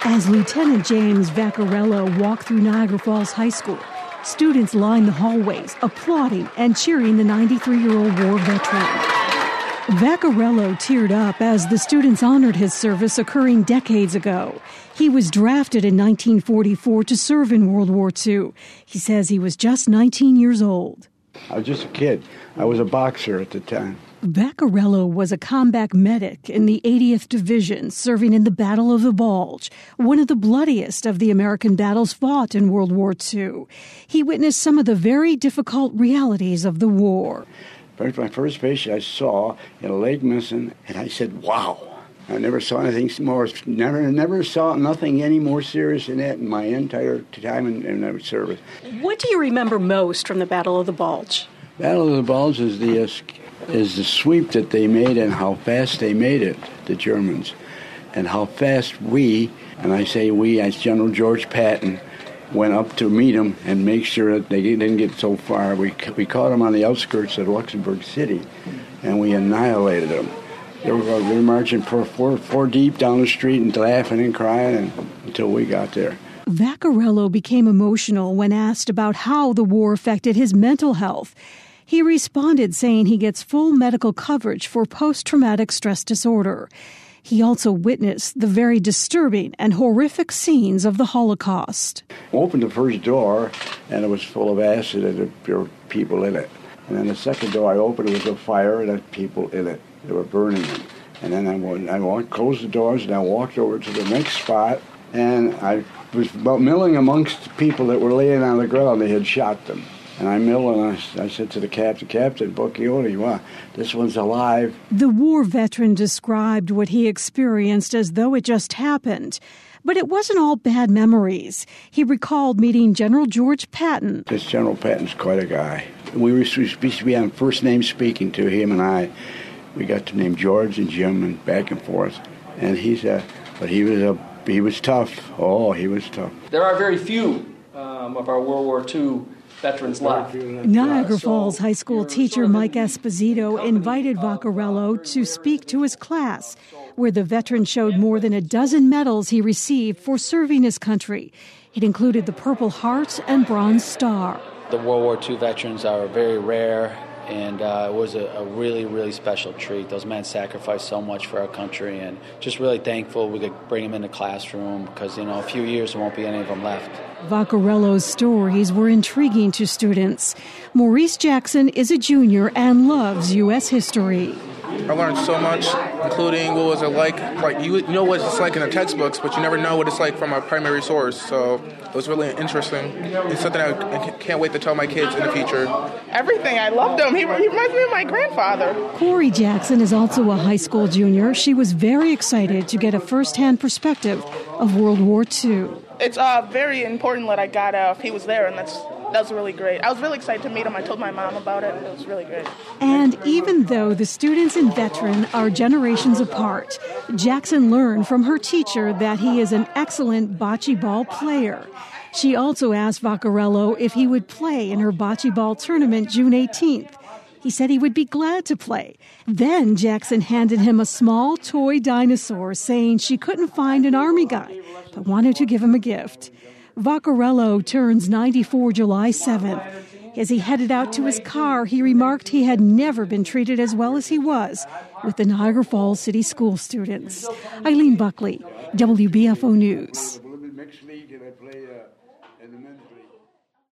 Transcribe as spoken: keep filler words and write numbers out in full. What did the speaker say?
As Lieutenant James Vaccarello walked through Niagara Falls High School, students lined the hallways, applauding and cheering the ninety-three-year-old war veteran. Vaccarello teared up as the students honored his service occurring decades ago. He was drafted in nineteen forty-four to serve in World War Two. He says he was just nineteen years old. I was just a kid. I was a boxer at the time. Vaccarello was a combat medic in the eightieth Division, serving in the Battle of the Bulge, one of the bloodiest of the American battles fought in World War Two. He witnessed some of the very difficult realities of the war. My first patient I saw in a leg missing, and I said, wow. I never saw anything more, never never saw nothing any more serious than that in my entire time in, in service. What do you remember most from the Battle of the Bulge? Battle of the Bulge is the, uh, is the sweep that they made and how fast they made it, the Germans, and how fast we, and I say we as General George Patton, went up to meet them and make sure that they didn't get so far. We we caught them on the outskirts of Luxembourg City, and we annihilated them. They were, they were marching four, four, four deep down the street and laughing and crying and, until we got there. Vaccarello became emotional when asked about how the war affected his mental health. He responded saying he gets full medical coverage for post-traumatic stress disorder. He also witnessed the very disturbing and horrific scenes of the Holocaust. I opened the first door, and it was full of acid, and there were people in it. And then the second door I opened, it was a fire, and there were people in it. They were burning them. And then I, went, I walked, closed the doors, and I walked over to the next spot, and I was about milling amongst people that were laying on the ground. They had shot them. And I milled, and I, I said to the captain, Captain Bocchioni, wow, this one's alive. The war veteran described what he experienced as though it just happened. But it wasn't all bad memories. He recalled meeting General George Patton. This General Patton's quite a guy. We were supposed to be on first name speaking to him and I. We got to name George and Jim and back and forth. And he's a, but he was a, he was tough. Oh, he was tough. There are very few um, of our World War Two veterans left. Niagara Falls High School teacher Mike Esposito invited Vaccarello to speak to his class, where the veteran showed more than a dozen medals he received for serving his country. It included the Purple Heart and Bronze Star. The World War Two veterans are very rare, and uh, it was a, a really, really special treat. Those men sacrificed so much for our country, and just really thankful we could bring them in the classroom because, you know, a few years there won't be any of them left. Vaccarello's stories were intriguing to students. Maurice Jackson is a junior and loves U S history. I learned so much, including what was it like. Like you know what it's like in the textbooks, but you never know what it's like from a primary source. So it was really interesting. It's something I can't wait to tell my kids in the future. Everything. I loved him. He, he reminds me of my grandfather. Corey Jackson is also a high school junior. She was very excited to get a first-hand perspective of World War Two. It's uh, very important that I got uh, he was there, and that's that was really great. I was really excited to meet him. I told my mom about it. It was really great. And even though the students and veteran are generations apart, Jackson learned from her teacher that he is an excellent bocce ball player. She also asked Vaccarello if he would play in her bocce ball tournament June eighteenth. He said he would be glad to play. Then Jackson handed him a small toy dinosaur, saying she couldn't find an Army guy, but wanted to give him a gift. Vaccarello turns ninety-four July seventh. As he headed out to his car, he remarked he had never been treated as well as he was with the Niagara Falls City School students. Eileen Buckley, W B F O News.